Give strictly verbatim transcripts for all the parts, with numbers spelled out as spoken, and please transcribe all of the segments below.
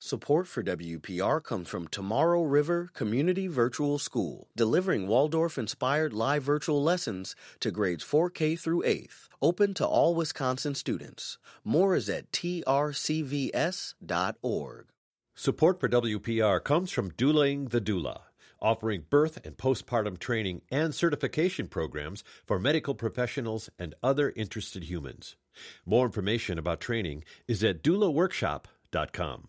Support for W P R comes from Tomorrow River Community Virtual School, delivering Waldorf-inspired live virtual lessons to grades four K through eighth, open to all Wisconsin students. More is at T R C V S dot org. Support for W P R comes from Douling the Doula, offering birth and postpartum training and certification programs for medical professionals and other interested humans. More information about training is at doula workshop dot com.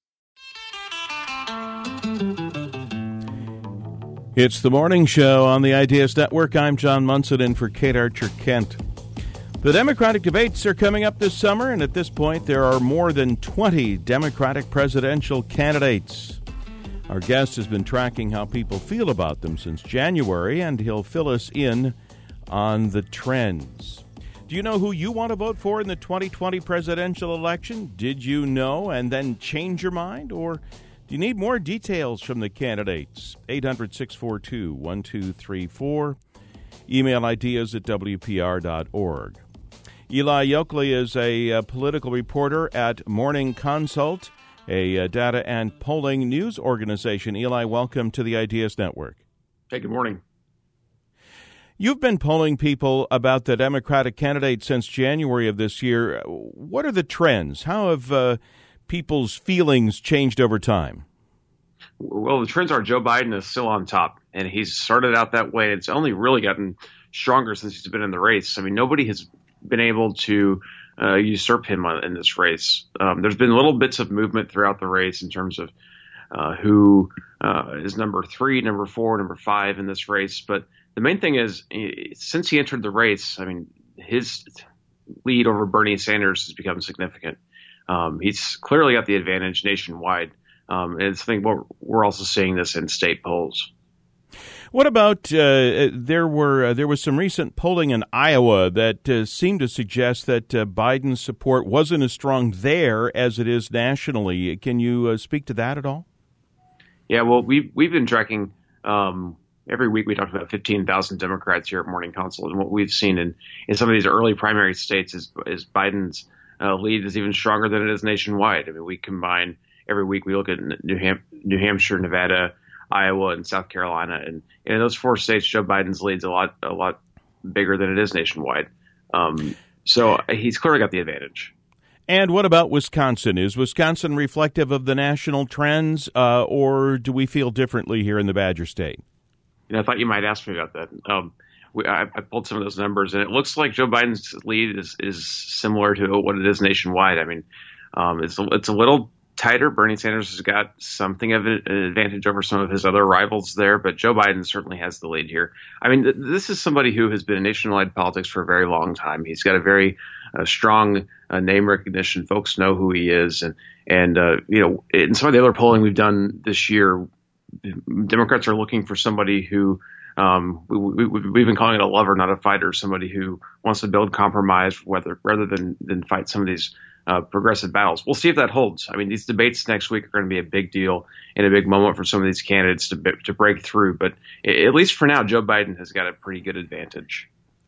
It's the morning show on the Ideas Network. I'm John Munson in for Kate Archer Kent. The Democratic debates are coming up this summer, and at this point there are more than twenty Democratic presidential candidates. Our guest has been tracking how people feel about them since January, and he'll fill us in on the trends. Do you know who you want to vote for in the twenty twenty presidential election? Did you know and then change your mind? Or do you need more details from the candidates? eight hundred, six four two, one two three four. Email ideas at W P R dot org. Eli Yokley is a, a political reporter at Morning Consult, a, a data and polling news organization. Eli, welcome to the Ideas Network. Hey, good morning. You've been polling people about the Democratic candidate since January of this year. What are the trends? How have uh, people's feelings changed over time? Well, the trends are Joe Biden is still on top, and he's started out that way. It's only really gotten stronger since he's been in the race. I mean, nobody has been able to uh, usurp him on, in this race. Um, there's been little bits of movement throughout the race in terms of uh, who uh, is number three, number four, number five in this race. But the main thing is, since he entered the race, I mean, his lead over Bernie Sanders has become significant. Um, he's clearly got the advantage nationwide. Um, and it's, I think we're, we're also seeing this in state polls. What about uh, there were uh, there was some recent polling in Iowa that uh, seemed to suggest that uh, Biden's support wasn't as strong there as it is nationally. Can you uh, speak to that at all? Yeah, well, we've, we've been tracking um, every week. We talk about fifteen thousand Democrats here at Morning Consult. And what we've seen in, in some of these early primary states is, is Biden's uh, lead is even stronger than it is nationwide. I mean, we combine every week. We look at New, Ham- New Hampshire, Nevada, Iowa, and South Carolina, and, and in those four states, Joe Biden's lead's a lot a lot bigger than it is nationwide. Um, so he's clearly got the advantage. And what about Wisconsin? Is Wisconsin reflective of the national trends, uh, or do we feel differently here in the Badger State? You know, I thought you might ask me about that. Um, we, I, I pulled some of those numbers, and it looks like Joe Biden's lead is is similar to what it is nationwide. I mean, um, it's a, it's a little tighter. Bernie Sanders has got something of an advantage over some of his other rivals there, but Joe Biden certainly has the lead here. I mean, th- this is somebody who has been in nationwide politics for a very long time. He's got a very uh, strong uh, name recognition. Folks know who he is. And, and uh, you know, in some of the other polling we've done this year, Democrats are looking for somebody who um, we, we, we've been calling it a lover, not a fighter, somebody who wants to build compromise whether, rather than, than fight some of these Uh, progressive battles. We'll see if that holds. I mean, these debates next week are going to be a big deal and a big moment for some of these candidates to to break through. But at least for now, Joe Biden has got a pretty good advantage.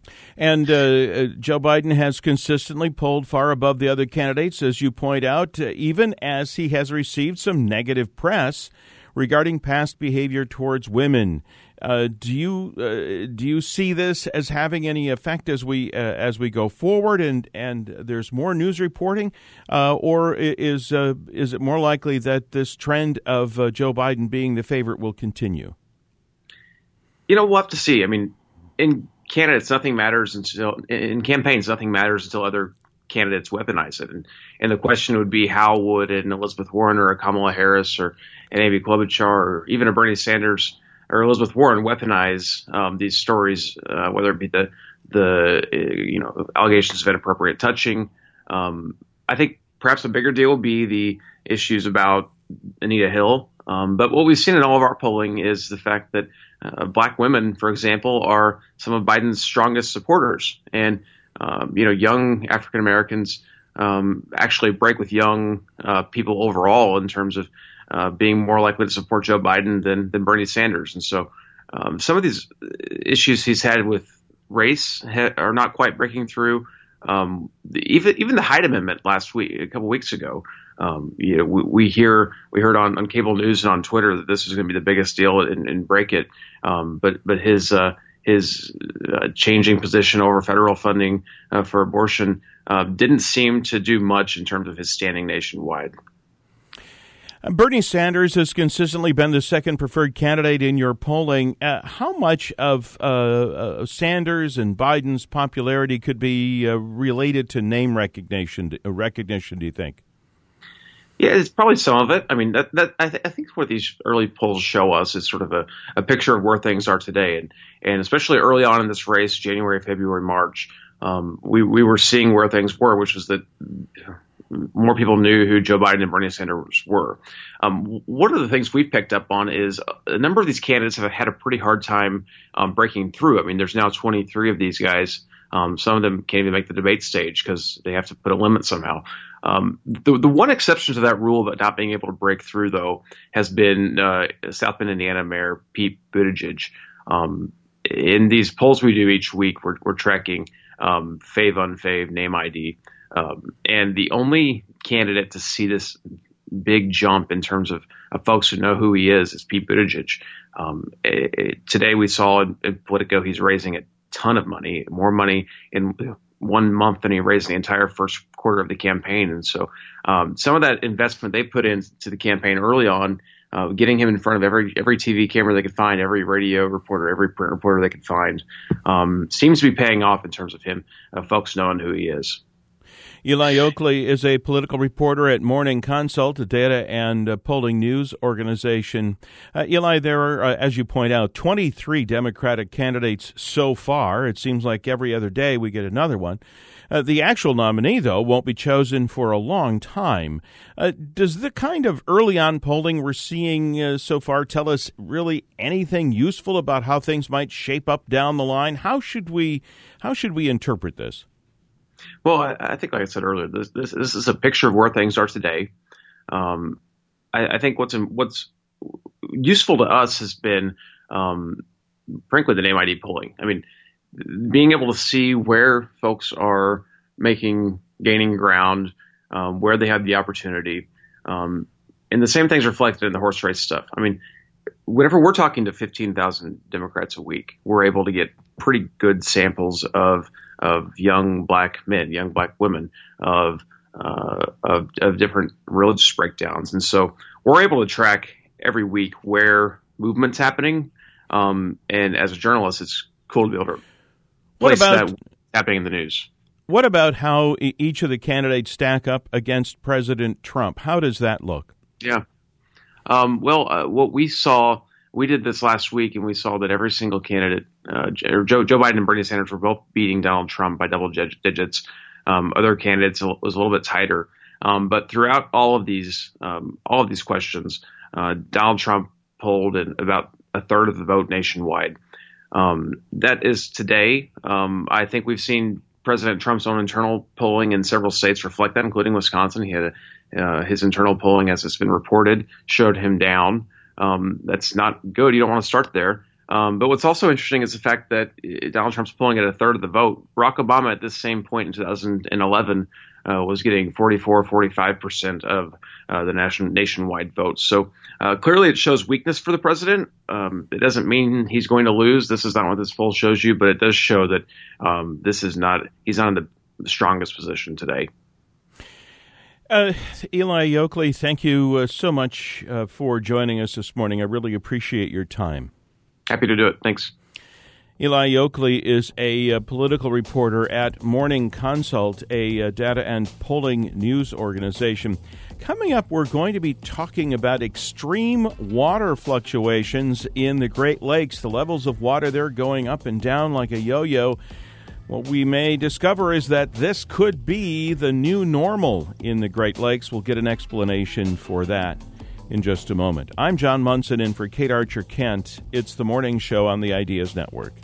And uh, Joe Biden has consistently polled far above the other candidates, as you point out, uh, even as he has received some negative press regarding past behavior towards women. Uh, do you uh, do you see this as having any effect as we uh, as we go forward and, and there's more news reporting, uh, or is uh, is it more likely that this trend of uh, Joe Biden being the favorite will continue? You know, we'll have to see. I mean, in candidates, nothing matters until in campaigns, nothing matters until other candidates weaponize it. And and the question would be, how would an Elizabeth Warren or a Kamala Harris or an Amy Klobuchar or even a Bernie Sanders or Elizabeth Warren weaponize um, these stories, uh, whether it be the the uh, you know allegations of inappropriate touching. Um, I think perhaps a bigger deal would be the issues about Anita Hill. Um, but what we've seen in all of our polling is the fact that uh, black women, for example, are some of Biden's strongest supporters, and um, you know young African Americans um, actually break with young uh, people overall in terms of Uh, being more likely to support Joe Biden than than Bernie Sanders. And so um, some of these issues he's had with race ha- are not quite breaking through. Um, the, even even the Hyde Amendment last week, a couple weeks ago, Um, you know, we, we hear we heard on, on cable news and on Twitter that this is going to be the biggest deal in, in Break It. Um, but but his uh, his uh, changing position over federal funding uh, for abortion uh, didn't seem to do much in terms of his standing nationwide. Bernie Sanders has consistently been the second preferred candidate in your polling. Uh, how much of uh, uh, Sanders and Biden's popularity could be uh, related to name recognition? Uh, recognition, do you think? Yeah, it's probably some of it. I mean, that, that I, th- I think what these early polls show us is sort of a, a picture of where things are today, and and especially early on in this race, January, February, March, um, we we were seeing where things were, which was that more people knew who Joe Biden and Bernie Sanders were. Um, one of the things we've picked up on is a number of these candidates have had a pretty hard time um, breaking through. I mean, there's now twenty-three of these guys. Um, some of them can't even make the debate stage because they have to put a limit somehow. Um, the, the one exception to that rule about not being able to break through, though, has been uh, South Bend, Indiana Mayor Pete Buttigieg. Um, in these polls we do each week, we're, we're tracking um, fave, unfave, name I D. Um, and the only candidate to see this big jump in terms of, of folks who know who he is is Pete Buttigieg. Um, it, it, today we saw in, in Politico he's raising a ton of money, more money in one month than he raised in the entire first quarter of the campaign. And so um, some of that investment they put into the campaign early on, uh, getting him in front of every every T V camera they could find, every radio reporter, every print reporter they could find, um, seems to be paying off in terms of him, uh, folks knowing who he is. Eli Oakley is a political reporter at Morning Consult, a data and uh, polling news organization. Uh, Eli, there are, uh, as you point out, twenty-three Democratic candidates so far. It seems like every other day we get another one. Uh, the actual nominee, though, won't be chosen for a long time. Uh, does the kind of early-on polling we're seeing uh, so far tell us really anything useful about how things might shape up down the line? How should we, how should we interpret this? Well, I, I think, like I said earlier, this, this this is a picture of where things are today. Um, I, I think what's what's useful to us has been, um, frankly, the name I D polling. I mean, being able to see where folks are making gaining ground, um, where they have the opportunity, um, and the same things reflected in the horse race stuff. I mean, whenever we're talking to fifteen thousand Democrats a week, we're able to get pretty good samples of of young black men, young black women, of, uh, of of different religious breakdowns. And so we're able to track every week where movement's happening. Um, and as a journalist, it's cool to be able to place what about, that happening in the news. What about how e- each of the candidates stack up against President Trump? How does that look? Yeah. Um, well, uh, what we saw, we did this last week, and we saw that every single candidate, uh, Joe, Joe Biden and Bernie Sanders, were both beating Donald Trump by double digits. Um, other candidates was a little bit tighter, um, but throughout all of these, um, all of these questions, uh, Donald Trump polled in about a third of the vote nationwide. Um, that is today. Um, I think we've seen President Trump's own internal polling in several states reflect that, including Wisconsin. He had a, uh, his internal polling, as it's been reported, showed him down. Um, that's not good. You don't want to start there. Um, but what's also interesting is the fact that Donald Trump's polling at a third of the vote. Barack Obama at this same point in two thousand eleven uh, was getting forty-four, forty-five percent of uh, the nation, nationwide vote. So uh, clearly it shows weakness for the president. Um, it doesn't mean he's going to lose. This is not what this poll shows you, but it does show that um, this is not, he's not in the strongest position today. Uh, Eli Oakley, thank you uh, so much uh, for joining us this morning. I really appreciate your time. Happy to do it. Thanks. Eli Oakley is a uh, political reporter at Morning Consult, a uh, data and polling news organization. Coming up, we're going to be talking about extreme water fluctuations in the Great Lakes. The levels of water there going up and down like a yo-yo. What we may discover is that this could be the new normal in the Great Lakes. We'll get an explanation for that in just a moment. I'm John Munson in for Kate Archer Kent. It's the morning show on the Ideas Network.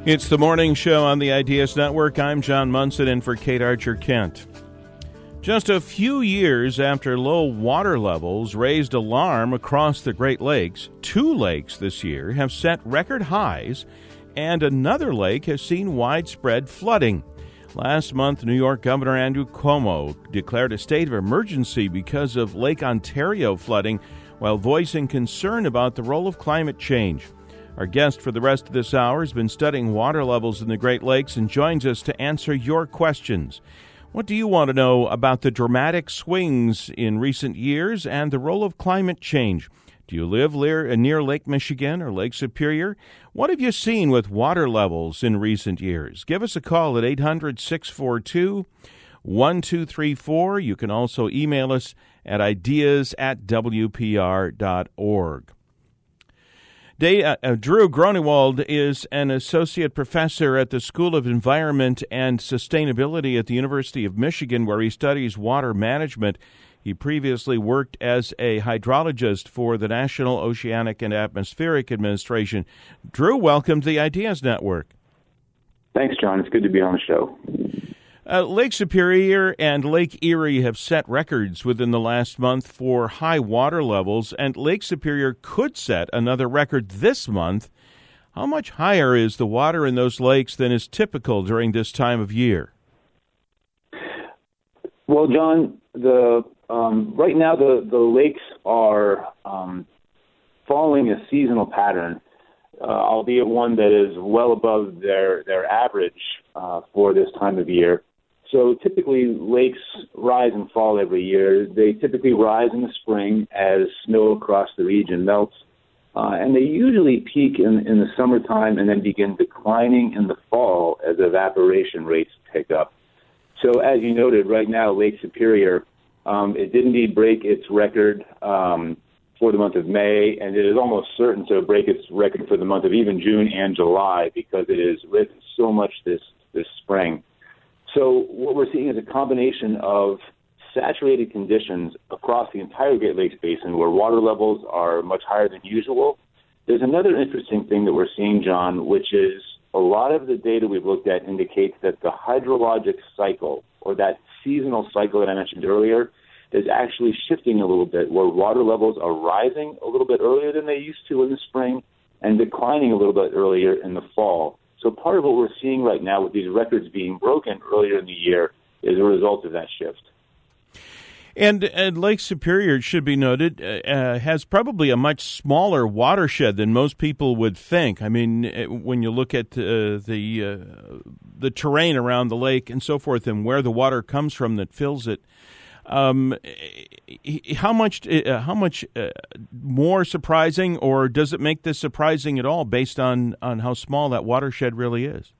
It's the morning show on the Ideas Network. I'm John Munson in for Kate Archer Kent. Just a few years after low water levels raised alarm across the Great Lakes, two lakes this year have set record highs, and another lake has seen widespread flooding. Last month, New York Governor Andrew Cuomo declared a state of emergency because of Lake Ontario flooding, while voicing concern about the role of climate change. Our guest for the rest of this hour has been studying water levels in the Great Lakes and joins us to answer your questions. What do you want to know about the dramatic swings in recent years and the role of climate change? Do you live near Lake Michigan or Lake Superior? What have you seen with water levels in recent years? Give us a call at eight hundred, six four two, one two three four. You can also email us at ideas at w p r dot org. Day, uh, uh, Drew Grunewald is an associate professor at the School of Environment and Sustainability at the University of Michigan, where he studies water management. He previously worked as a hydrologist for the National Oceanic and Atmospheric Administration. Drew, welcome to the Ideas Network. Thanks, John. It's good to be on the show. Uh, Lake Superior and Lake Erie have set records within the last month for high water levels, and Lake Superior could set another record this month. How much higher is the water in those lakes than is typical during this time of year? Well, John, the um, right now the, the lakes are um, following a seasonal pattern, uh, albeit one that is well above their, their average uh, for this time of year. So typically, lakes rise and fall every year. They typically rise in the spring as snow across the region melts, uh, and they usually peak in, in the summertime and then begin declining in the fall as evaporation rates pick up. So as you noted, right now, Lake Superior, um, it did indeed break its record um, for the month of May, and it is almost certain to break its record for the month of even June and July because it has risen so much this, this spring. So what we're seeing is a combination of saturated conditions across the entire Great Lakes Basin where water levels are much higher than usual. There's another interesting thing that we're seeing, John, which is a lot of the data we've looked at indicates that the hydrologic cycle, or that seasonal cycle that I mentioned earlier, is actually shifting a little bit, where water levels are rising a little bit earlier than they used to in the spring and declining a little bit earlier in the fall. So part of what we're seeing right now with these records being broken earlier in the year is a result of that shift. And, and Lake Superior, it should be noted, uh, has probably a much smaller watershed than most people would think. I mean, when you look at uh, the uh, the terrain around the lake and so forth and where the water comes from that fills it, um, how much uh, how much uh, more surprising, or does it make this surprising at all based on, on how small that watershed really is?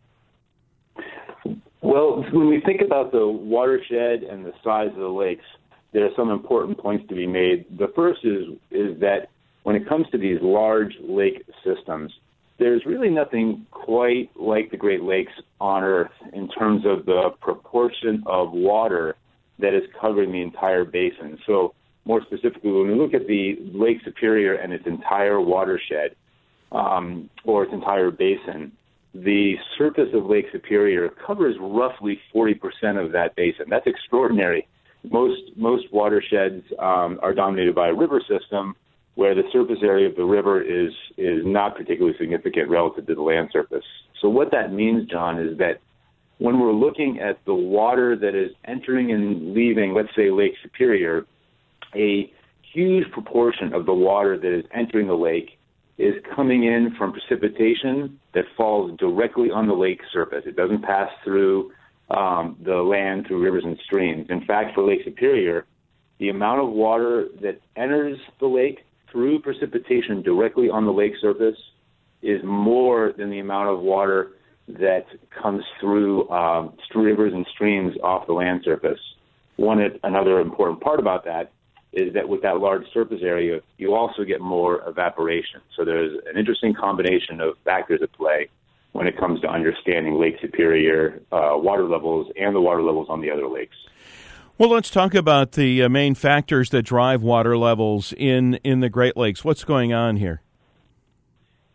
Well, when we think about the watershed and the size of the lakes, there are some important points to be made. The first is is that when it comes to these large lake systems, there's really nothing quite like the Great Lakes on Earth in terms of the proportion of water that is covering the entire basin. So more specifically, when we look at the Lake Superior and its entire watershed, um, or its entire basin, the surface of Lake Superior covers roughly forty percent of that basin. That's extraordinary. Most most watersheds um, are dominated by a river system where the surface area of the river is is not particularly significant relative to the land surface. So what that means, John, is that when we're looking at the water that is entering and leaving, let's say, Lake Superior, a huge proportion of the water that is entering the lake is coming in from precipitation that falls directly on the lake surface. It doesn't pass through um, the land through rivers and streams. In fact, for Lake Superior, the amount of water that enters the lake through precipitation directly on the lake surface is more than the amount of water that comes through um, rivers and streams off the land surface. One another important part about that is that with that large surface area, you also get more evaporation. So there's an interesting combination of factors at play when it comes to understanding Lake Superior uh, water levels and the water levels on the other lakes. Well, let's talk about the uh, main factors that drive water levels in, in the Great Lakes. What's going on here?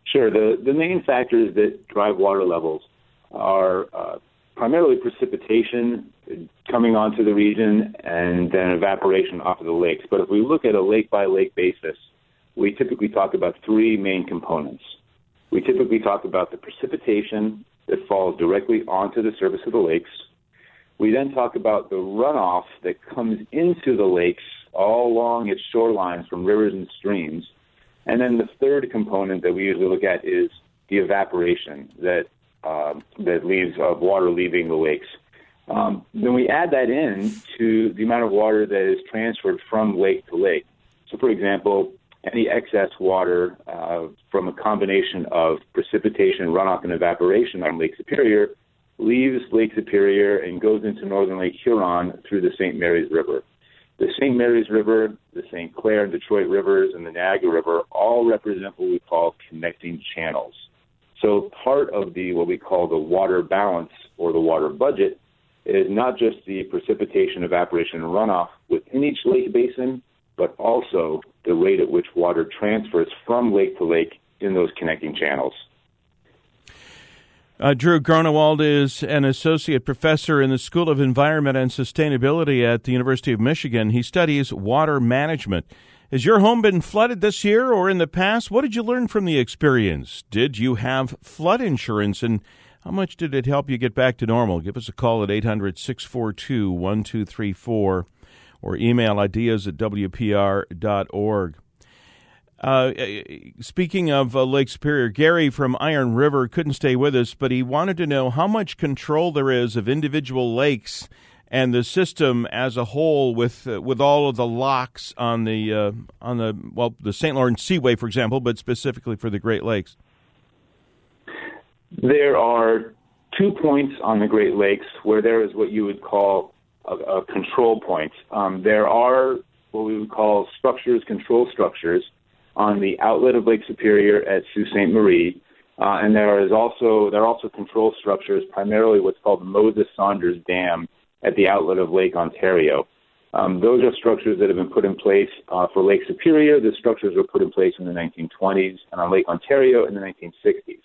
Sure. The, the main factors that drive water levels are uh, primarily precipitation coming onto the region and then evaporation off of the lakes. But if we look at a lake-by-lake basis, we typically talk about three main components. We typically talk about the precipitation that falls directly onto the surface of the lakes. We then talk about the runoff that comes into the lakes all along its shorelines from rivers and streams. And then the third component that we usually look at is the evaporation that uh, that leaves of water leaving the lakes. Um, then we add that in to the amount of water that is transferred from lake to lake. So, for example, any excess water uh, from a combination of precipitation, runoff, and evaporation on Lake Superior leaves Lake Superior and goes into northern Lake Huron through the Saint Mary's River. The Saint Mary's River, the Saint Clair and Detroit Rivers, and the Niagara River all represent what we call connecting channels. So part of the what we call the water balance or the water budget is not just the precipitation, evaporation, and runoff within each lake basin, but also the rate at which water transfers from lake to lake in those connecting channels. Uh, Drew Groenewald is an associate professor in the School of Environment and Sustainability at the University of Michigan. He studies water management. Has your home been flooded this year or in the past? What did you learn from the experience? Did you have flood insurance, and how much did it help you get back to normal? Give us a call at eight hundred, six four two, one two three four or email ideas at w p r dot org. Uh, speaking of uh, Lake Superior, Gary from Iron River couldn't stay with us, but he wanted to know how much control there is of individual lakes and the system as a whole, with uh, with all of the locks on the uh, on the well the Saint Lawrence Seaway, for example, but specifically for the Great Lakes. There are two points on the Great Lakes where there is what you would call a, a control point. Um, there are what we would call structures, control structures, on the outlet of Lake Superior at Sault Ste. Marie, uh, and there is also there are also control structures, primarily what's called the Moses Saunders Dam at the outlet of Lake Ontario. Um, those are structures that have been put in place uh, for Lake Superior. The structures were put in place in the nineteen twenties, and on Lake Ontario in the nineteen sixties.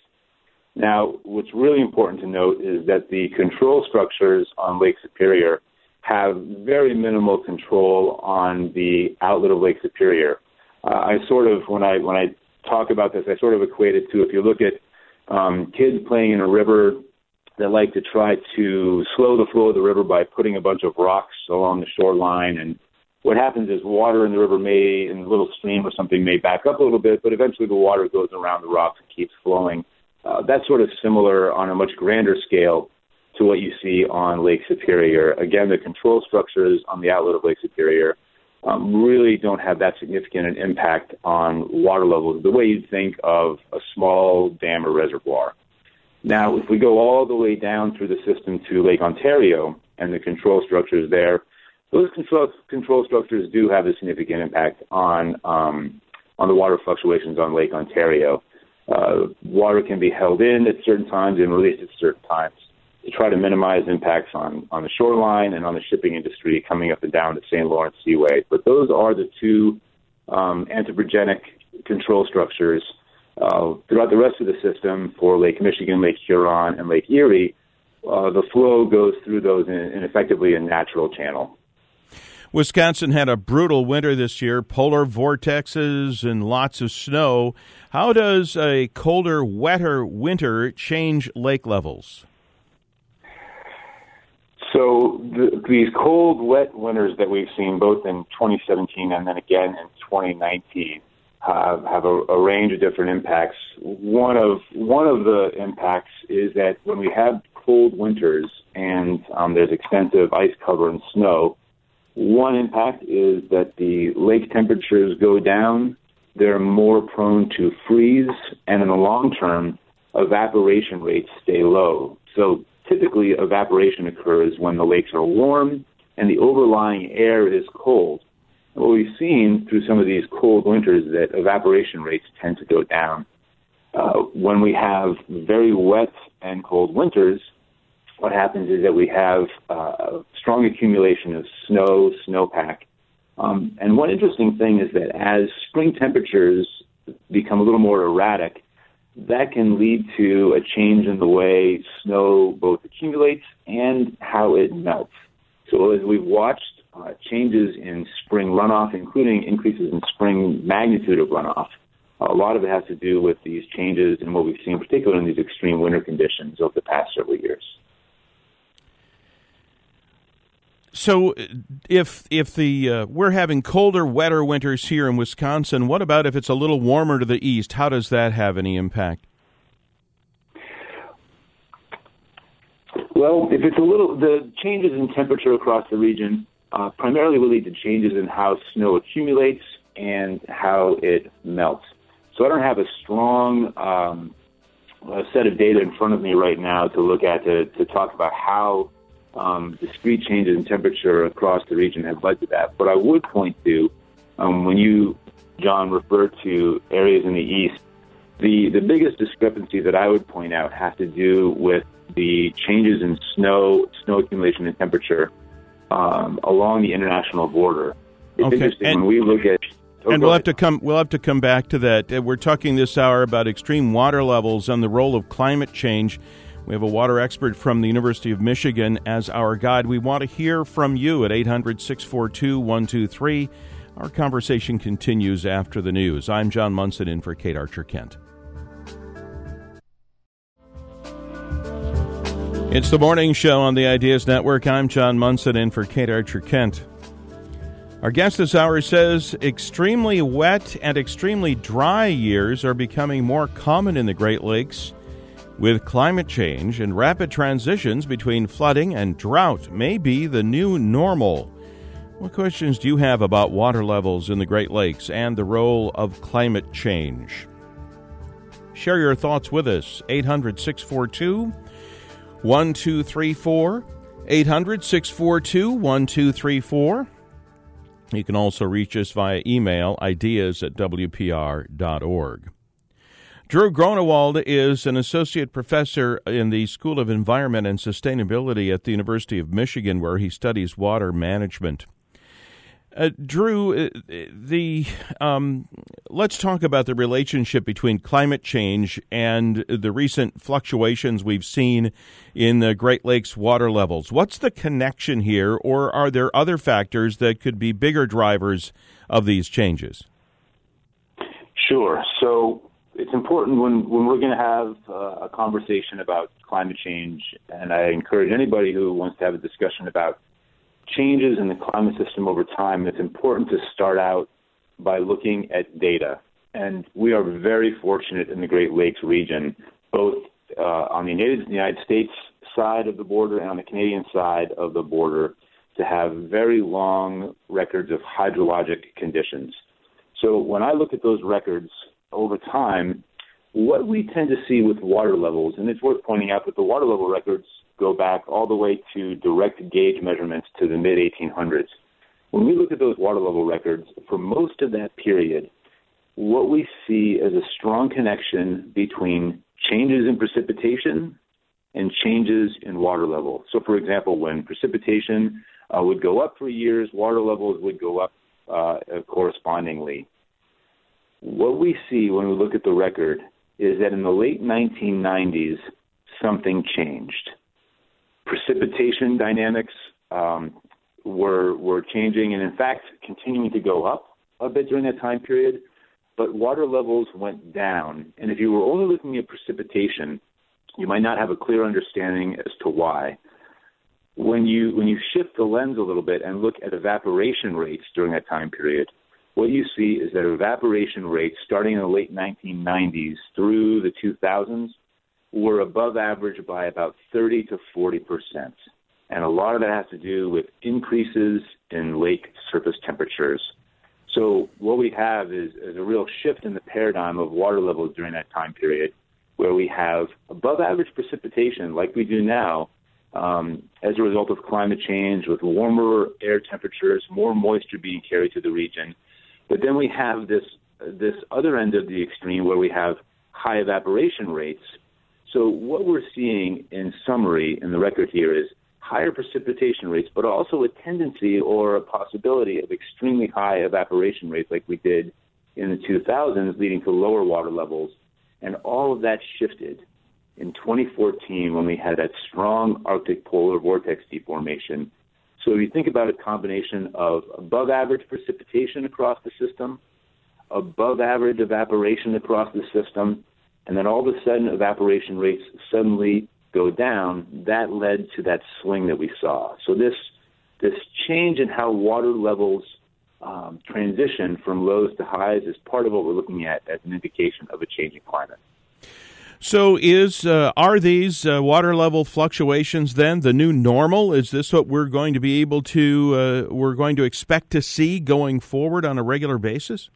Now, what's really important to note is that the control structures on Lake Superior have very minimal control on the outlet of Lake Superior. Uh, I sort of, when I when I talk about this, I sort of equate it to, if you look at um, kids playing in a river that like to try to slow the flow of the river by putting a bunch of rocks along the shoreline. And what happens is water in the river may, in a little stream or something, may back up a little bit, but eventually the water goes around the rocks and keeps flowing. Uh, that's sort of similar on a much grander scale to what you see on Lake Superior. Again, the control structures on the outlet of Lake Superior Um, really don't have that significant an impact on water levels the way you'd think of a small dam or reservoir. Now, if we go all the way down through the system to Lake Ontario and the control structures there, those control, control structures do have a significant impact on um, on the water fluctuations on Lake Ontario. Uh, water can be held in at certain times and released at certain times to try to minimize impacts on, on the shoreline and on the shipping industry coming up and down the Saint Lawrence Seaway. But those are the two um, anthropogenic control structures uh, throughout the rest of the system for Lake Michigan, Lake Huron, and Lake Erie. Uh, the flow goes through those in, in effectively a natural channel. Wisconsin had a brutal winter this year, polar vortexes and lots of snow. How does a colder, wetter winter change lake levels? So the, these cold, wet winters that we've seen both in twenty seventeen and then again in twenty nineteen have, have a, a range of different impacts. One of one of the impacts is that when we have cold winters and um, there's extensive ice cover and snow, one impact is that the lake temperatures go down. They're more prone to freeze, and in the long term, evaporation rates stay low. So typically, evaporation occurs when the lakes are warm and the overlying air is cold. And what we've seen through some of these cold winters is that evaporation rates tend to go down. Uh, when we have very wet and cold winters, what happens is that we have uh, strong accumulation of snow, snowpack. Um, and one interesting thing is that as spring temperatures become a little more erratic, that can lead to a change in the way snow both accumulates and how it melts. So as we've watched uh, changes in spring runoff, including increases in spring magnitude of runoff, a lot of it has to do with these changes in what we've seen, particularly in these extreme winter conditions over the past several years. So if if the uh, we're having colder, wetter winters here in Wisconsin, what about if it's a little warmer to the east? How does that have any impact? Well, if it's a little, the changes in temperature across the region uh, primarily will lead to changes in how snow accumulates and how it melts. So I don't have a strong um, a set of data in front of me right now to look at to, to talk about how um, discrete changes in temperature across the region have led to that. But I would point to, um, when you, John, refer to areas in the east, the, the biggest discrepancy that I would point out has to do with the changes in snow, snow accumulation and temperature um, along the international border. It's okay. interesting and, when we look at. Oh, and we'll ahead. have to come. We'll have to come back to that. Uh, We're talking this hour about extreme water levels and the role of climate change. We have a water expert from the University of Michigan as our guide. We want to hear from you at eight hundred, six four two, one two three. Our conversation continues after the news. I'm John Munson in for Kate Archer-Kent. It's the morning show on the Ideas Network. I'm John Munson in for Kate Archer-Kent. Our guest this hour says extremely wet and extremely dry years are becoming more common in the Great Lakes, with climate change and rapid transitions between flooding and drought may be the new normal. What questions do you have about water levels in the Great Lakes and the role of climate change? Share your thoughts with us. eight hundred, six four two, one two three four. eight hundred, six four two, one two three four. You can also reach us via email, ideas at w p r dot org. Drew Gronewald is an associate professor in the School of Environment and Sustainability at the University of Michigan, where he studies water management. Uh, Drew, the um, let's talk about the relationship between climate change and the recent fluctuations we've seen in the Great Lakes water levels. What's the connection here, or are there other factors that could be bigger drivers of these changes? Sure. So it's important when, when we're going to have uh, a conversation about climate change, and I encourage anybody who wants to have a discussion about changes in the climate system over time, it's important to start out by looking at data. And we are very fortunate in the Great Lakes region, both uh, on the United States side of the border and on the Canadian side of the border, to have very long records of hydrologic conditions. So when I look at those records over time, what we tend to see with water levels, and it's worth pointing out that the water level records go back all the way to direct gauge measurements to the mid eighteen hundreds. When we look at those water level records, for most of that period, what we see is a strong connection between changes in precipitation and changes in water level. So, for example, when precipitation uh, would go up for years, water levels would go up uh, correspondingly. What we see when we look at the record is that in the late nineteen nineties, something changed. Precipitation dynamics um, were were changing and, in fact, continuing to go up a bit during that time period, but water levels went down. And if you were only looking at precipitation, you might not have a clear understanding as to why. When you when you shift the lens a little bit and look at evaporation rates during that time period, what you see is that evaporation rates starting in the late nineteen nineties through the two thousands were above average by about thirty to forty percent. And a lot of that has to do with increases in lake surface temperatures. So what we have is, is a real shift in the paradigm of water levels during that time period, where we have above average precipitation like we do now um, as a result of climate change, with warmer air temperatures, more moisture being carried to the region. But then we have this this other end of the extreme where we have high evaporation rates. So what we're seeing in summary in the record here is higher precipitation rates, but also a tendency or a possibility of extremely high evaporation rates like we did in the two thousands, leading to lower water levels. And all of that shifted in twenty fourteen when we had that strong Arctic polar vortex deformation. So if you think about a combination of above average precipitation across the system, above average evaporation across the system, and then all of a sudden evaporation rates suddenly go down, that led to that swing that we saw. So this this change in how water levels um, transition from lows to highs is part of what we're looking at as an indication of a changing climate. So is uh, are these uh, water level fluctuations then the new normal? Is this what we're going to be able to, uh, we're going to expect to see going forward on a regular basis?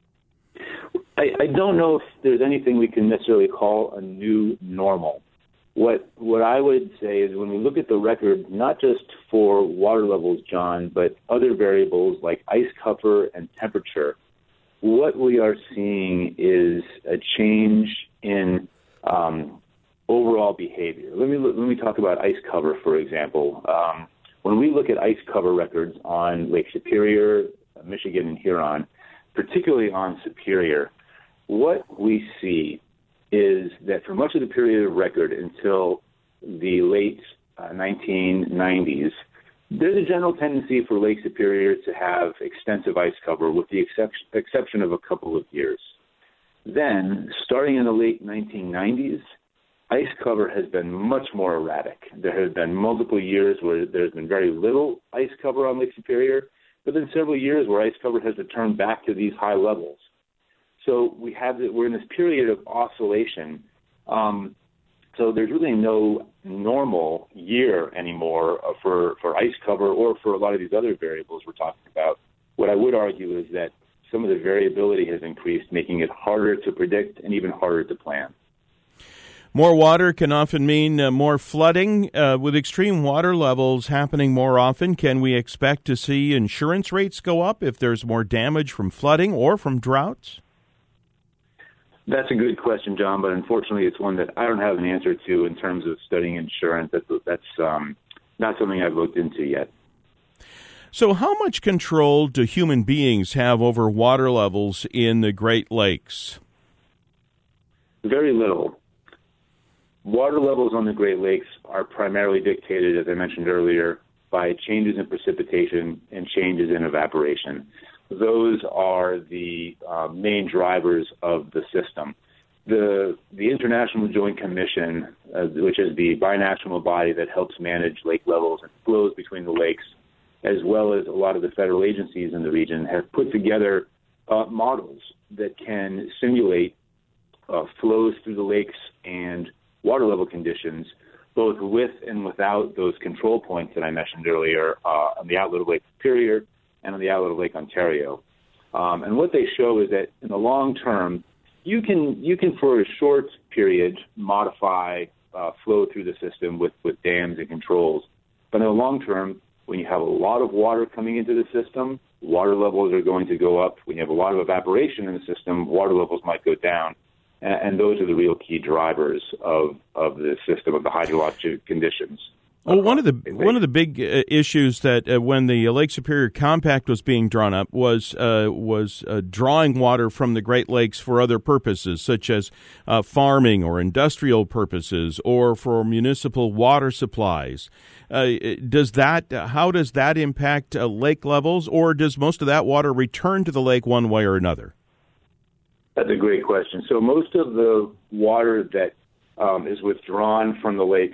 I, I don't know if there's anything we can necessarily call a new normal. What what I would say is when we look at the record, not just for water levels, John, but other variables like ice cover and temperature, what we are seeing is a change in um, overall behavior. Let me let me talk about ice cover, for example. Um, when we look at ice cover records on Lake Superior, Michigan, and Huron, particularly on Superior, what we see is that for much of the period of record until the late uh, nineteen nineties, there's a general tendency for Lake Superior to have extensive ice cover with the exception, exception of a couple of years. Then, starting in the late nineteen nineties, ice cover has been much more erratic. There have been multiple years where there's been very little ice cover on Lake Superior, but then several years where ice cover has returned back to these high levels. So we have we're in this period of oscillation. Um, so there's really no normal year anymore for, for ice cover or for a lot of these other variables we're talking about. What I would argue is that some of the variability has increased, making it harder to predict and even harder to plan. More water can often mean uh, more flooding. Uh, with extreme water levels happening more often, can we expect to see insurance rates go up if there's more damage from flooding or from droughts? That's a good question, John, but unfortunately it's one that I don't have an answer to in terms of studying insurance. That's, that's um, not something I've looked into yet. So how much control do human beings have over water levels in the Great Lakes? Very little. Water levels on the Great Lakes are primarily dictated, as I mentioned earlier, by changes in precipitation and changes in evaporation. Those are the uh, main drivers of the system. The the International Joint Commission, uh, which is the binational body that helps manage lake levels and flows between the lakes, as well as a lot of the federal agencies in the region, have put together uh, models that can simulate uh, flows through the lakes and water level conditions, both with and without those control points that I mentioned earlier uh, on the outlet of Lake Superior and on the outlet of Lake Ontario. Um, and what they show is that in the long term, you can, you can for a short period, modify uh, flow through the system with, with dams and controls. But in the long term, when you have a lot of water coming into the system, water levels are going to go up. When you have a lot of evaporation in the system, water levels might go down. And, and those are the real key drivers of, of the system, of the hydrologic conditions. Well, one of the one of the big uh, issues that uh, when the Lake Superior Compact was being drawn up was uh, was uh, drawing water from the Great Lakes for other purposes, such as uh, farming or industrial purposes, or for municipal water supplies. Uh, does that how does that impact uh, lake levels, or does most of that water return to the lake one way or another? That's a great question. So most of the water that um, is withdrawn from the lakes,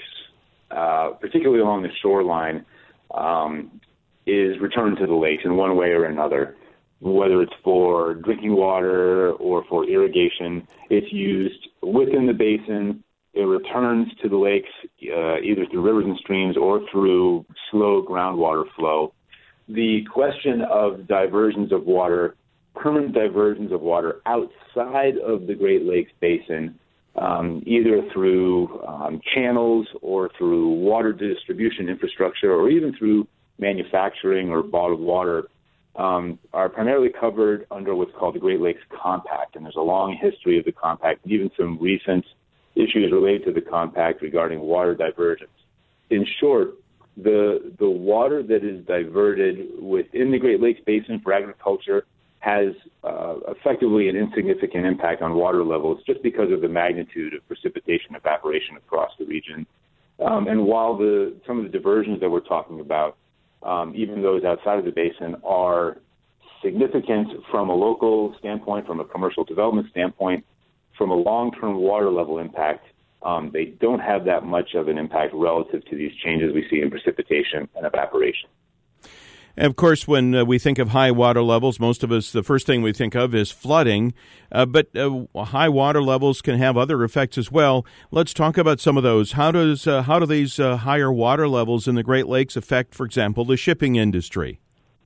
Uh, particularly along the shoreline, um, is returned to the lakes in one way or another. Whether it's for drinking water or for irrigation, it's used within the basin. It returns to the lakes uh, either through rivers and streams or through slow groundwater flow. The question of diversions of water, permanent diversions of water outside of the Great Lakes Basin, Um, either through um, channels or through water distribution infrastructure or even through manufacturing or bottled water, um, are primarily covered under what's called the Great Lakes Compact. And there's a long history of the Compact, and even some recent issues related to the Compact regarding water diversions. In short, the the water that is diverted within the Great Lakes Basin for agriculture has uh, effectively an insignificant impact on water levels just because of the magnitude of precipitation evaporation across the region. Um, and while the some of the diversions that we're talking about, um, even those outside of the basin, are significant from a local standpoint, from a commercial development standpoint, from a long-term water level impact, um, they don't have that much of an impact relative to these changes we see in precipitation and evaporation. And of course, when uh, we think of high water levels, most of us, the first thing we think of is flooding, uh, but uh, high water levels can have other effects as well. Let's talk about some of those. How does uh, how do these uh, higher water levels in the Great Lakes affect, for example, the shipping industry?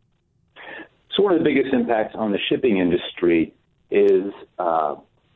So one of the biggest impacts on the shipping industry is uh,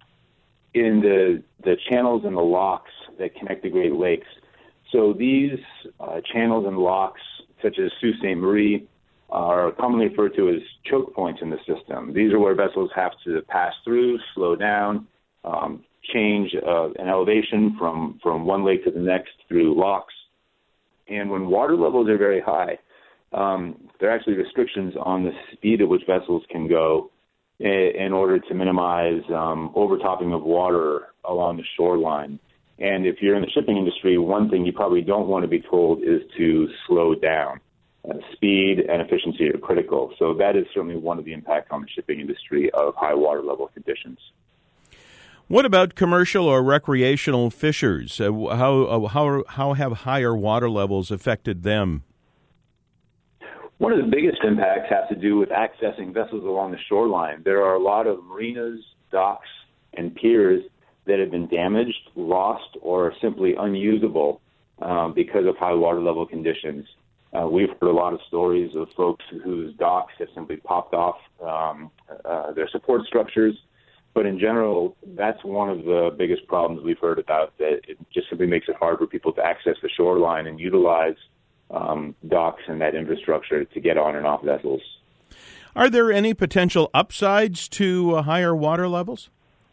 in the the channels and the locks that connect the Great Lakes. So these uh, channels and locks, such as Sault Ste. Marie, are commonly referred to as choke points in the system. These are where vessels have to pass through, slow down, um, change uh, an elevation from, from one lake to the next through locks. And when water levels are very high, um, there are actually restrictions on the speed at which vessels can go in, in order to minimize um, overtopping of water along the shoreline. And if you're in the shipping industry, one thing you probably don't want to be told is to slow down. Uh, speed and efficiency are critical. So that is certainly one of the impacts on the shipping industry of high water level conditions. What about commercial or recreational fishers? Uh, how, uh, how, how have higher water levels affected them? One of the biggest impacts has to do with accessing vessels along the shoreline. There are a lot of marinas, docks, and piers that have been damaged, lost, or simply unusable um, because of high water level conditions. Uh, we've heard a lot of stories of folks whose docks have simply popped off um, uh, their support structures. But in general, that's one of the biggest problems we've heard about, that it just simply makes it hard for people to access the shoreline and utilize um, docks and that infrastructure to get on and off vessels. Are there any potential upsides to uh, higher water levels?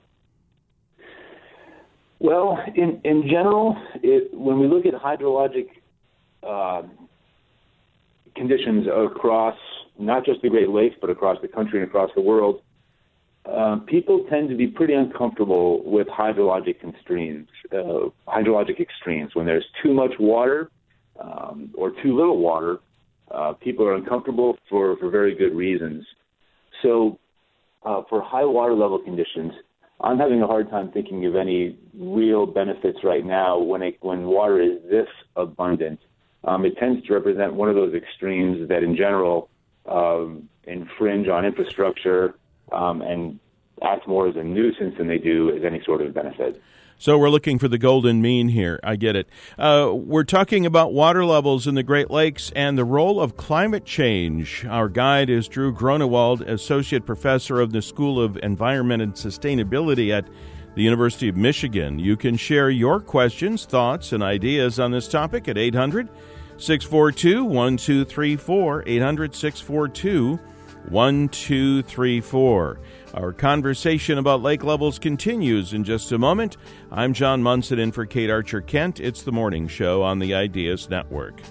Well, in, in general, it, when we look at hydrologic uh, conditions across not just the Great Lakes, but across the country and across the world, uh, people tend to be pretty uncomfortable with hydrologic extremes, uh, hydrologic extremes. When there's too much water um, or too little water, uh, people are uncomfortable for, for very good reasons. So uh, for high water level conditions, I'm having a hard time thinking of any real benefits right now when it, when water is this abundant. Um, it tends to represent one of those extremes that, in general, um, infringe on infrastructure um, and act more as a nuisance than they do as any sort of benefit. So we're looking for the golden mean here. I get it. Uh, we're talking about water levels in the Great Lakes and the role of climate change. Our guide is Drew Groenewald, Associate Professor of the School of Environment and Sustainability at the University of Michigan. You can share your questions, thoughts, and ideas on this topic at eight hundred, six four two, one two three four, eight hundred, six four two, one two three four. Our conversation about lake levels continues in just a moment. I'm John Munson in for Kate Archer Kent. It's the Morning Show on the Ideas Network.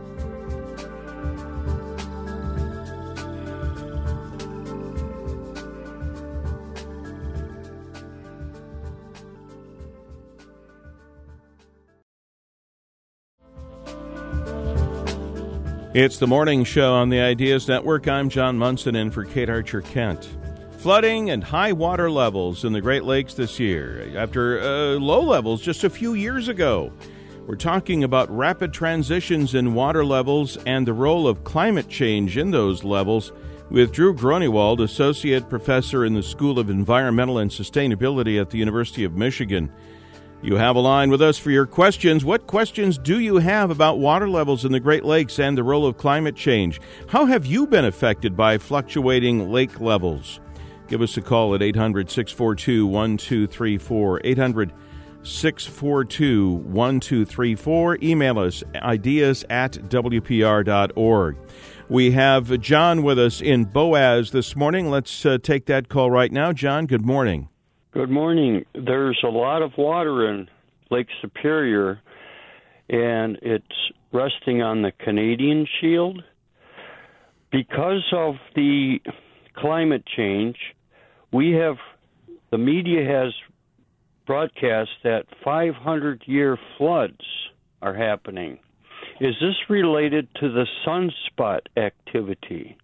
It's the Morning Show on the Ideas Network. I'm John Munson in for Kate Archer Kent. Flooding and high water levels in the Great Lakes this year after uh, low levels just a few years ago. We're talking about rapid transitions in water levels and the role of climate change in those levels with Drew Groenewald, Associate Professor in the School of Environmental and Sustainability at the University of Michigan. You have a line with us for your questions. What questions do you have about water levels in the Great Lakes and the role of climate change? How have you been affected by fluctuating lake levels? Give us a call at eight hundred, six four two, one two three four, eight hundred, six four two, one two three four. Email us, ideas at w p r dot org. We have John with us in Boaz this morning. Let's uh, take that call right now. John, good morning. Good morning. There's a lot of water in Lake Superior, and it's resting on the Canadian Shield. Because of the climate change. We have, the media has broadcast that five hundred year floods are happening. Is this related to the sunspot activity?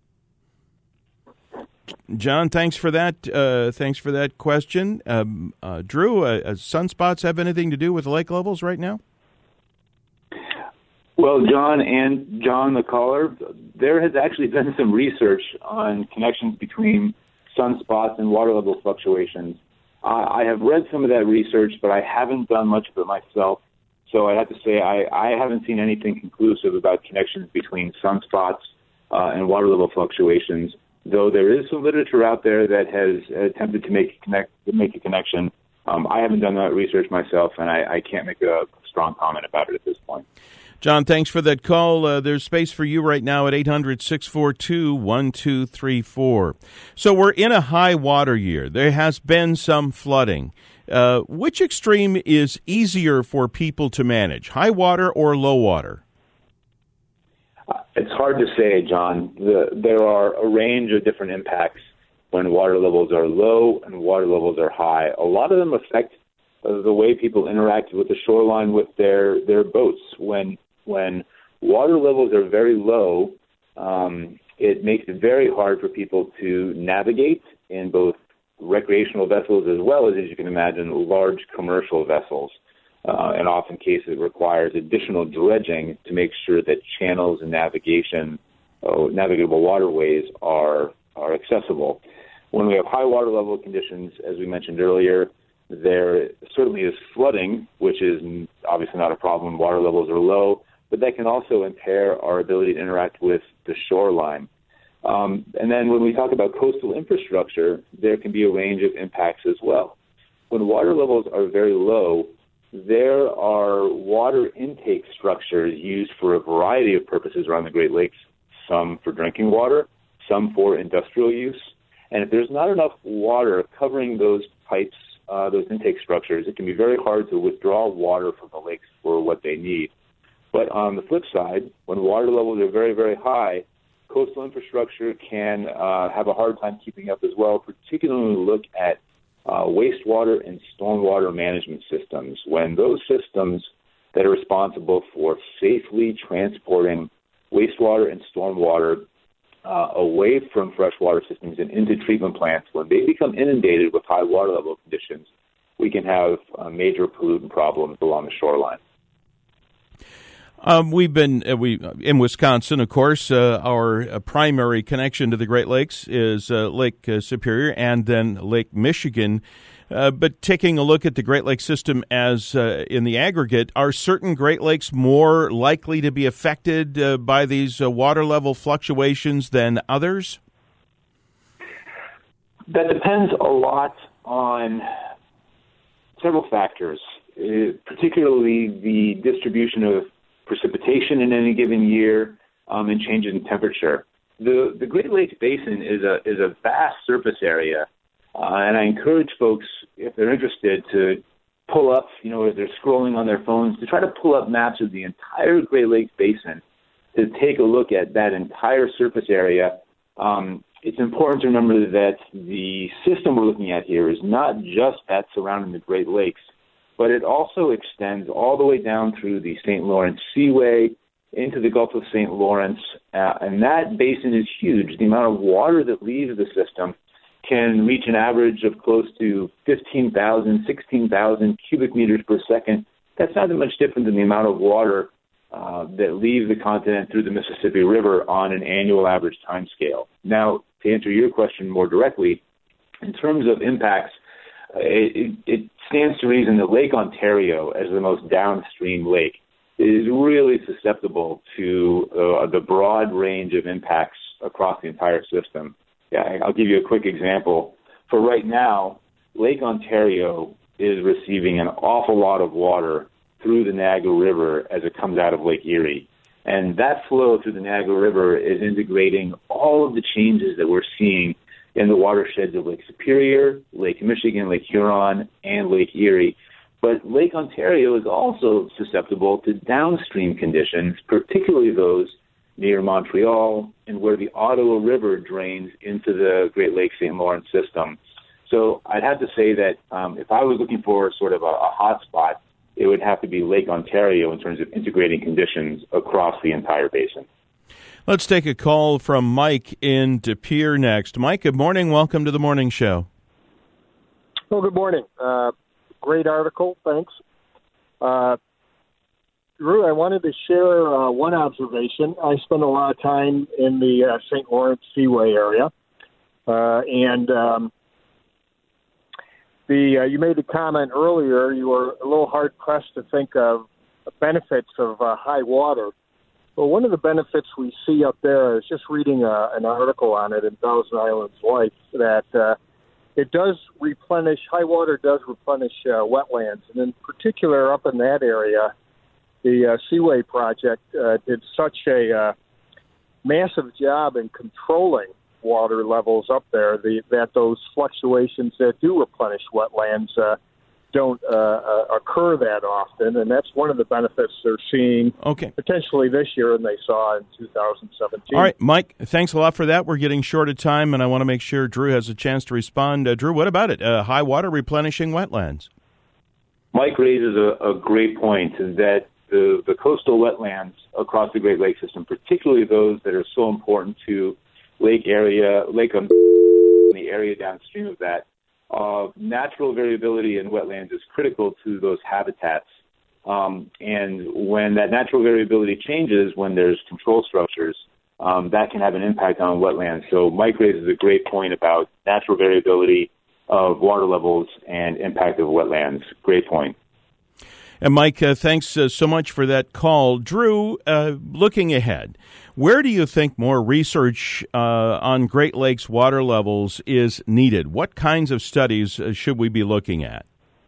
John, thanks for that. Uh, thanks for that question. Um, uh, Drew, uh, uh, sunspots have anything to do with lake levels right now? Well, John and John, the caller, there has actually been some research on connections between sunspots and water level fluctuations. Uh, I have read some of that research, but I haven't done much of it myself. So I have to say I, I haven't seen anything conclusive about connections between sunspots uh, and water level fluctuations, though there is some literature out there that has attempted to make a, connect, to make a connection. Um, I haven't done that research myself, and I, I can't make a strong comment about it at this point. John, thanks for that call. Uh, there's space for you right now at eight hundred, six four two, one two three four. So we're in a high water year. There has been some flooding. Uh, which extreme is easier for people to manage, high water or low water? It's hard to say, John. The, there are a range of different impacts when water levels are low and water levels are high. A lot of them affect uh, the way people interact with the shoreline with their, their boats. When when water levels are very low, um, it makes it very hard for people to navigate in both recreational vessels as well as, as you can imagine, large commercial vessels. Uh, and often cases it requires additional dredging to make sure that channels and navigation, uh, navigable waterways are are accessible. When we have high water level conditions, as we mentioned earlier, there certainly is flooding, which is obviously not a problem when water levels are low, but that can also impair our ability to interact with the shoreline. Um, and then when we talk about coastal infrastructure, there can be a range of impacts as well. When water levels are very low, there are water intake structures used for a variety of purposes around the Great Lakes, some for drinking water, some for industrial use. And if there's not enough water covering those pipes, uh, those intake structures, it can be very hard to withdraw water from the lakes for what they need. But on the flip side, when water levels are very, very high, coastal infrastructure can uh, have a hard time keeping up as well, particularly when we look at uh, wastewater and stormwater management systems. When those systems that are responsible for safely transporting wastewater and stormwater uh, away from freshwater systems and into treatment plants, when they become inundated with high water level conditions, we can have uh, major pollutant problems along the shoreline. Um, we've been uh, we in Wisconsin, of course. Uh, our uh, primary connection to the Great Lakes is uh, Lake uh, Superior and then Lake Michigan. Uh, but taking a look at the Great Lakes system as uh, in the aggregate, are certain Great Lakes more likely to be affected uh, by these uh, water level fluctuations than others? That depends a lot on several factors, uh, particularly the distribution of precipitation in any given year, um, and changes in temperature. The the Great Lakes Basin is a is a vast surface area, uh, and I encourage folks, if they're interested, to pull up, you know, as they're scrolling on their phones, to try to pull up maps of the entire Great Lakes Basin to take a look at that entire surface area. Um, it's important to remember that the system we're looking at here is not just that surrounding the Great Lakes, but it also extends all the way down through the Saint Lawrence Seaway into the Gulf of Saint Lawrence, uh, and that basin is huge. The amount of water that leaves the system can reach an average of close to fifteen thousand, sixteen thousand cubic meters per second. That's not that much different than the amount of water uh, that leaves the continent through the Mississippi River on an annual average time scale. Now, to answer your question more directly, in terms of impacts, It, it stands to reason that Lake Ontario, as the most downstream lake, is really susceptible to uh, the broad range of impacts across the entire system. Yeah, I'll give you a quick example. For right now, Lake Ontario is receiving an awful lot of water through the Niagara River as it comes out of Lake Erie. And that flow through the Niagara River is integrating all of the changes that we're seeing in the watersheds of Lake Superior, Lake Michigan, Lake Huron, and Lake Erie. But Lake Ontario is also susceptible to downstream conditions, particularly those near Montreal, and where the Ottawa River drains into the Great Lakes Saint Lawrence system. So I'd have to say that um, if I was looking for sort of a, a hot spot, it would have to be Lake Ontario in terms of integrating conditions across the entire basin. Let's take a call from Mike in De Pere next. Mike, good morning. Welcome to the morning show. Well, good morning. Uh, great article. Thanks. Uh, Drew, I wanted to share uh, one observation. I spend a lot of time in the uh, Saint Lawrence Seaway area, uh, and um, the uh, you made a comment earlier. You were a little hard-pressed to think of benefits of uh, high water. Well, one of the benefits we see up there, I was just reading a, an article on it in Thousand Islands Life, that uh, it does replenish, high water does replenish uh, wetlands. And in particular, up in that area, the uh, Seaway Project uh, did such a uh, massive job in controlling water levels up there the, that those fluctuations that do replenish wetlands uh, don't uh, uh, occur that often, and that's one of the benefits they're seeing okay. potentially this year and they saw in two thousand seventeen. All right, Mike, thanks a lot for that. We're getting short of time, and I want to make sure Drew has a chance to respond. Uh, Drew, what about it? Uh, high water replenishing wetlands. Mike raises a, a great point, is that the, the coastal wetlands across the Great Lakes system, particularly those that are so important to lake area, lake um, the area downstream of that, Uh, natural variability in wetlands is critical to those habitats. Um, and when that natural variability changes, when there's control structures, um, that can have an impact on wetlands. So Mike raises a great point about natural variability of water levels and impact of wetlands. Great point. And Mike, uh, thanks uh, so much for that call. Drew, uh, looking ahead, where do you think more research uh, on Great Lakes water levels is needed? What kinds of studies uh, should we be looking at?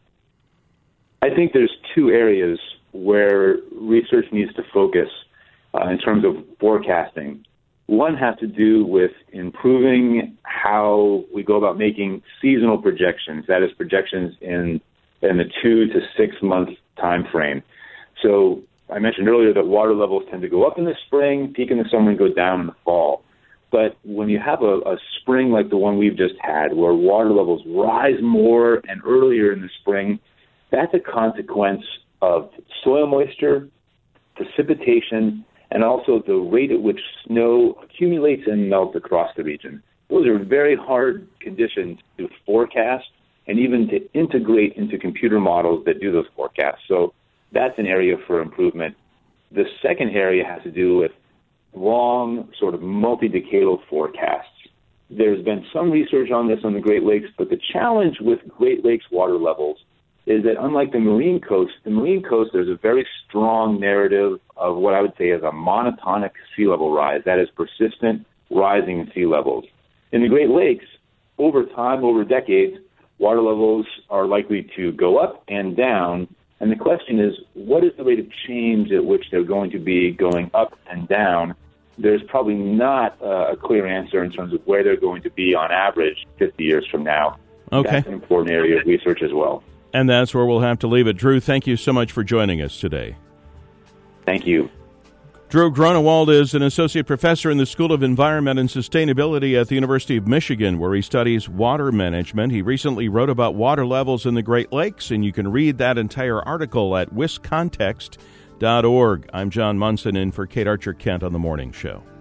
I think there's two areas where research needs to focus uh, in terms of forecasting. One has to do with improving how we go about making seasonal projections, that is projections in, in the two to six month time frame. So I mentioned earlier that water levels tend to go up in the spring, peak in the summer, and go down in the fall. But when you have a, a spring like the one we've just had, where water levels rise more and earlier in the spring, that's a consequence of soil moisture, precipitation, and also the rate at which snow accumulates and melts across the region. Those are very hard conditions to forecast and even to integrate into computer models that do those forecasts. So that's an area for improvement. The second area has to do with long, sort of multi-decadal forecasts. There's been some research on this on the Great Lakes, but the challenge with Great Lakes water levels is that unlike the marine coast, the marine coast, there's a very strong narrative of what I would say is a monotonic sea level rise, that is persistent rising in sea levels. In the Great Lakes, over time, over decades, water levels are likely to go up and down, and the question is, what is the rate of change at which they're going to be going up and down? There's probably not uh, a clear answer in terms of where they're going to be on average fifty years from now. Okay. That's an important area of research as well. And that's where we'll have to leave it. Drew, thank you so much for joining us today. Thank you. Drew Groenewald is an associate professor in the School of Environment and Sustainability at the University of Michigan, where he studies water management. He recently wrote about water levels in the Great Lakes, and you can read that entire article at wiscontext dot org. I'm John Munson in for Kate Archer-Kent on The Morning Show.